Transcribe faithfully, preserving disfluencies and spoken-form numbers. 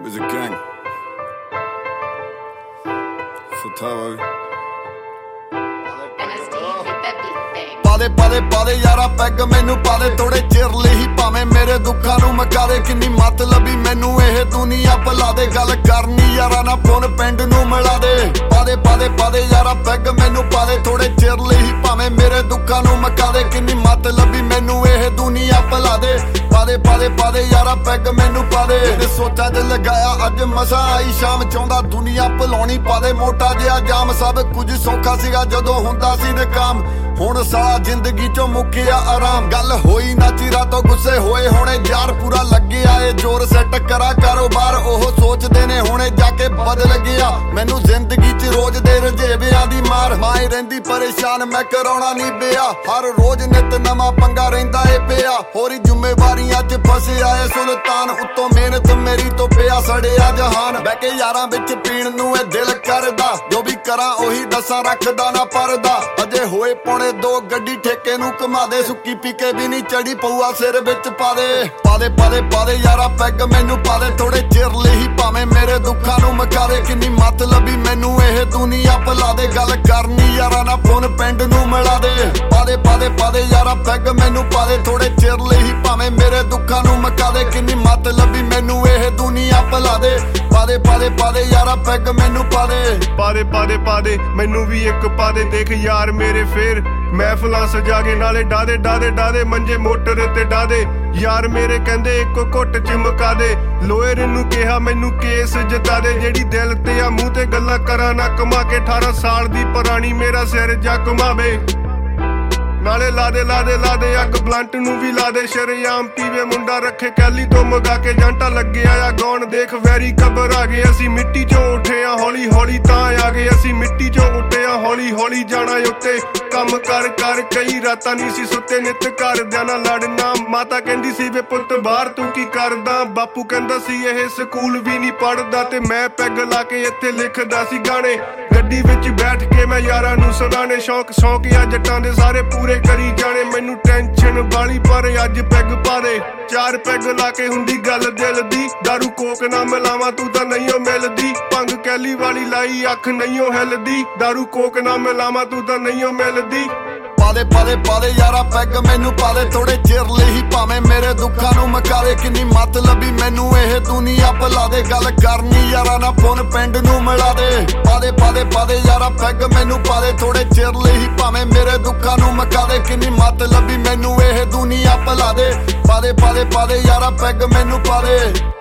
is a gang. Fatalo. ਪਾਦੇ ਪਾਦੇ ਪਾਦੇ ਯਾਰਾ ਪੈਗ ਮੈਨੂੰ ਪਾਦੇ ਥੋੜੇ ਚਿਰ ਲਈ ਭਾਵੇਂ ਮੇਰੇ ਦੁੱਖਾਂ ਨੂੰ ਮਕਾ ਦੇ ਕਿੰਨੀ ਮਤਲਬੀ ਮੈਨੂੰ ਇਹ ਦੁਨੀਆ ਭੁਲਾ ਦੇ ਗੱਲ ਕਰਨੀ ਯਾਰਾ ਨਾ ਫੋਨ ਪਿੰਡ ਨੂੰ ਮਿਲਾ ਦੇ ਪਾਦੇ ਪਾਦੇ ਪਾਦੇ ਯਾਰਾ ਪੈਗ ਮੈਨੂੰ ਪਾਦੇ ਥੋੜੇ ਚਿਰ ਲਈ ਭਾਵੇਂ ਮੇਰੇ ਦੁੱਖਾਂ ਨੂੰ ਮਕਾ ਦੇ ਕਿੰਨੀ ਮਤਲਬੀ ਮੈਨੂੰ ਇਹ ਦੁਨੀਆ ਭੁਲਾ ਦੇ ਪਾਦੇ ਪਾਦੇ ਪਾਦੇ ਯਾਰਾ ਪੈਗ ਮੈਨੂੰ ਪਾਦੇ ਇਹ ਸੋਚਾਂ 'ਚ ਲਗਾਇਆ ਅੱਜ ਮਸਾ ਆਈ ਸ਼ਾਮ ਚਾਹੁੰਦਾ ਦੁਨੀਆ ਭੁਲਾਉਣੀ ਪਾਦੇ ਮੋਟਾ ਜਿਹਾ ਜਾਮ ਸਭ ਕੁਝ ਸੌਖਾ ਸੀਗਾ ਜਦੋਂ ਹੁੰਦਾ ਸੀ ਨਕਾਮ ਹੁਣ ਸਾਲਾ ਜ਼ਿੰਦਗੀ ਚੋਂ ਮੁੱਕਿਆ ਆਰਾਮ ਗੱਲ ਹੋਈ ਨਾ ਚਿਰਾਂ ਤੋਂ ਗੁੱਸੇ ਹੋਏ ਹੁਣੇ ਯਾਰ ਪੂਰਾ ਲੱਗਿਆ ਏ ਜ਼ੋਰ ਸੈੱਟ ਕਰਾ ਕਾਰੋਬਾਰ ਉਹ ਸੋਚਦੇ ਨੇ ਹੁਣੇ ਜਾ ਕੇ ਬਦਲ ਗਿਆ ਮੈਨੂੰ ਜ਼ਿੰਦਗੀ 'ਚ ਰੋਜ਼ ਦੇ ਰਜੇਵਿਆਂ ਦੀ ਮਾਰ ਮਾਏ ਰਹਿੰਦੀ ਪਰੇਸ਼ਾਨ ਮੈਂ ਕਰਾਉਣਾ ਨਹੀਂ ਬਿਆ ਹਰ ਰੋਜ਼ ਨਿਤ ਨਵਾਂ ਪੰਗਾ ਰਹਿੰਦਾ ਏ ਪਿਆ ਹੋਰੀ ਜ਼ਿੰਮੇਵਾਰੀਆਂ 'ਚ ਫਸਿਆ ਏ ਸੁਲਤਾਨ ਉੱਤੋਂ ਮਿਹਨਤ ਮੇਰੀ ਤੋਂ ਪਿਆ ਸੜਿਆ ਜਹਾਨ ਬਹਿ ਕੇ ਯਾਰਾਂ ਵਿੱਚ ਪੀਣ ਨੂੰ ਇਹ ਦਿਲ ਕਰਦਾ ਜੋ ਵੀ ਕਰਾਂ ਉਹੀ ਦੱਸਾਂ ਰੱਖਦਾ ਨਾ ਪਰਦਾ ਅਜੇ ਹੋਏ ਪੌਣੇ ਦੋ ਗੱਡੀ ਠੇਕੇ ਨੂੰ ਘੁਮਾ ਦੇ ਸੁੱਕੀ ਪੀ ਕੇ ਵੀ ਨਹੀਂ ਚੜੀ ਪਊਆ ਸਿਰ ਵਿੱਚ ਪਾ ਦੇ ਪਾਦੇ ਪਾਦੇ ਪਾਦੇ ਯਾਰਾ ਪੈਗ ਮੈਨੂੰ ਪਾਦੇ ਥੋੜੇ ਚਿਰ ਲਈ ਭਾਵੇਂ ਮੇਰੇ ਦੁੱਖਾਂ ਨੂੰ ਮਕਾ ਦੇ ਕਿੰਨੀ ਮਤਲਬੀ ਮੈਨੂੰ ਇਹ ਦੁਨੀਆ ਭੁਲਾ ਦੇ ਗੱਲ ਕਰਨੀ ਯਾਰਾ ਨਾ ਫੋਨ ਪਿੰਡ ਨੂੰ ਮਿਲਾ ਦੇ ਪਾਦੇ ਪਾਦੇ ਪਾਦੇ ਯਾਰਾ ਪੈਗ ਮੈਨੂੰ ਪਾਦੇ ਥੋੜੇ ਚਿਰ ਲਈ ਭਾਵੇਂ ਮੇਰੇ ਦੁੱਖਾਂ ਨੂੰ ਮਕਾ ਦੇ ਕਿੰਨੀ ਮਤਲਬੀ ਮੈਨੂੰ ਇਹ ਦੁਨੀਆ ਭੁਲਾ ਦੇ ਪਾਦੇ ਪਾਦੇ ਪਾਦੇ ਯਾਰਾ ਪੈਗ ਮੈਨੂੰ ਪਾਦੇ ਪਾਦੇ ਪਾਦੇ ਪਾਦੇ ਮੈਨੂੰ ਵੀ ਇੱਕ ਪਾਦੇ ਦੇਖ ਯਾਰ ਮੇਰੇ ਫੇਰ ਮਹਿਫਲਾਂ ਸਜਾ ਕੇ ਨਾਲੇ ਡਾਦੇ ਡਾਦੇ ਡਾਦੇ ਮੰਜੇ ਮੋਟਰ ਤੇ ਡਾਦੇ ਯਾਰ ਮੇਰੇ ਕਹਿੰਦੇ ਇੱਕੋ ਘੁੱਟ ਚਮਕਾ ਦੇ ਲੋਇਰ ਨੂੰ ਕਿਹਾ ਮੈਨੂੰ ਕੇਸ ਜਿਤਾ ਦੇ ਜਿਹੜੀ ਦਿਲ ਤੇ ਆ ਮੂੰਹ ਤੇ ਗੱਲਾਂ ਕਰਾਂ ਨਾ ਕਮਾ ਕੇ ਅਠਾਰਾਂ ਸਾਲ ਦੀ ਪੁਰਾਣੀ ਮੇਰਾ ਸਿਰ ਜਾ ਘੁਮਾਵੇ ਨਾਲੇ ਲਾਦੇ ਲਾਦੇ ਲਾਦੇ ਅੱਗ ਬਲੰਟ ਨੂੰ ਵੀ ਲਾਦੇ ਸ਼ਰੇਆਮ ਪੀਵੇ ਮੁੰਡਾ ਰੱਖੇ ਕੈਲੀ ਤੋਂ ਮਗਾ ਕੇ ਜਾਂਟਾ ਲੱਗਿਆ ਆ ਗਾਉਣ ਦੇਖ ਵੈਰੀ ਕਬਰ ਆ ਗਏ ਅਸੀਂ ਮਿੱਟੀ ਚੋਂ ਉੱਠੇ ਆ ਹੌਲੀ ਹੌਲੀ ਤਾਂ ਆ ਗਏ ਅਸੀਂ ਮਿੱਟੀ ਚੋਂ ਉੱਠੇ ਆ ਹੌਲੀ ਹੌਲੀ ਜਾਣਾ ਉੱਤੇ ਕੰਮ ਕਰ ਕਰ ਕਈ ਰਾਤਾਂ ਨਹੀਂ ਸੀ ਸੁੱਤੇ ਨਿੱਤ ਘਰਦਿਆਂ ਨਾਲ ਲੜਨਾ ਮਾਤਾ ਕਹਿੰਦੀ ਸੀ ਵੇ ਪੁੱਤ ਬਾਹਰ ਤੂੰ ਕੀ ਕਰਦਾ ਬਾਪੂ ਕਹਿੰਦਾ ਸੀ ਇਹ ਸਕੂਲ ਵੀ ਨਹੀਂ ਪੜ੍ਹਦਾ ਤੇ ਮੈਂ ਪੈਗ ਲਾ ਕੇ ਇੱਥੇ ਲਿਖਦਾ ਸੀ ਗਾਣੇ ਗੱਡੀ ਵਿੱਚ ਬੈਠ ਕੇ ਮੈਂ ਯਾਰਾਂ ਨੂੰ ਸੁਣਾਣੇ ਸ਼ੌਂਕ ਸ਼ੌਂਕ ਆ ਜੱਟਾਂ ਦੇ ਸਾਰੇ ਪੂਰੇ ਕਰੀ ਜਾਣੇ ਮੈਨੂੰ ਟੈਨਸ਼ਨ ਵਾਲੀ ਪਰ ਅੱਜ ਪੈਗ ਪਾ ਦੇ ਚਾਰ ਪੈਗ ਲਾ ਕੇ ਹੁੰਦੀ ਗੱਲ ਦਿਲ ਦੀ ਦਾਰੂ ਕੋਕ ਨਾ ਮਿਲਾਵਾਂ ਤੂੰ ਤਾਂ ਨਹੀਂ ਓ ਮਿਲਦੀ ਭੰਗ ਕੈਲੀ ਵਾਲੀ ਲਾਈ ਅੱਖ ਨਹੀਂ ਓ ਹਿੱਲਦੀ ਦਾਰੂ ਕੋਕ ਨਾ ਮਿਲਾਵਾਂ ਤੂੰ ਤਾਂ ਨਹੀਂ ਓ ਮਿਲਦੀ ਪਾਦੇ ਪਾਦੇ ਪਾਦੇ ਯਾਰਾ ਪੈਗ ਮੈਨੂੰ ਪਾਦੇ ਥੋੜੇ ਚਿਰ ਲਈ ਭਾਵੇਂ ਮੇਰੇ ਦੁੱਖਾਂ ਨੂੰ ਮਕਾ ਦੇ ਕਿੰਨੀ ਮਤਲਬੀ ਮੈਨੂੰ ਇਹ ਦੁਨੀਆ ਭੁਲਾ ਦੇ ਗੱਲ ਕਰਨੀ ਯਾਰਾ ਨਾ ਫੋਨ ਪਿੰਡ ਨੂੰ ਮਿਲਾ ਦੇ ਪਾਦੇ ਪਾਦੇ ਪਾਦੇ ਯਾਰਾ ਪੈਗ ਮੈਨੂੰ ਪਾਦੇ ਥੋੜੇ ਚਿਰ ਲਈ ਭਾਵੇਂ ਮੇਰੇ ਦੁੱਖਾਂ ਨੂੰ ਮਕਾ ਦੇ ਕਿੰਨੀ ਮਤਲਬੀ ਮੈਨੂੰ ਇਹ ਦੁਨੀਆ ਭੁਲਾ ਦੇ ਪਾਦੇ ਪਾਦੇ ਪਾਦੇ ਯਾਰਾ ਪੈਗ ਮੈਨੂੰ ਪਾਦੇ